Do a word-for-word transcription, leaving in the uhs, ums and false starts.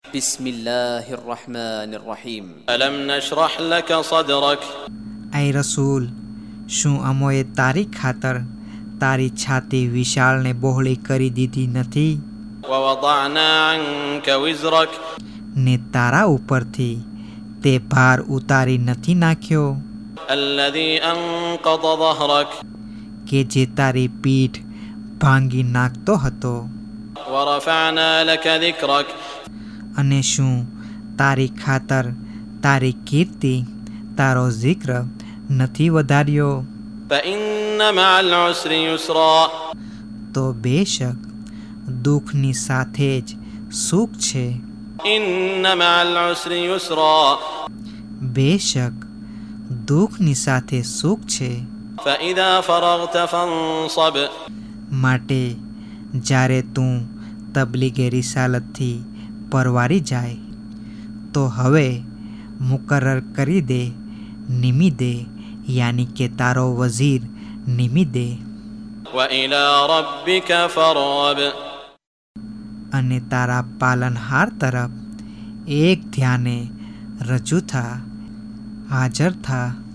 બિસ્મિલ્લાહિર્રહમાનિર્રહીમ. અલમ નશરહ લક સદરક. એ રસૂલ, શું અમોએ તારી ખાતર તારી છાતી વિશાળ ને બહોળી કરી દીધી નથી? વવદઅના અંક વિઝરક. ને તારા ઉપરથી તે ભાર ઉતારી નથી નાખ્યો અલ્લઝી અંકદ ظهرક. કે જે તારી પીઠ ભાંગી નાખતો હતો. ورفعنا لك ذكرك. અને શું તારી ખાતર તારી કીર્તિ તારો zikr નથી વધાર્યો? فإن مع العسر يسرا. તો બેશક દુઃખની સાથે જ સુખ છે. إن مع العسر يسرا. બેશક દુઃખની સાથે સુખ છે. فإذا فرغت فانصب. માટે જ્યારે તું તબલીગે રિસાલતથી પરવારી જાય તો હવે મુકરર કરી દે, નિમી દે, યાની કે તારો વઝીર નિમી દે. وإلى ربك فارغب. અને તારા પાલનહાર તરફ એક ધ્યાને રજૂ થા, હાજર થા.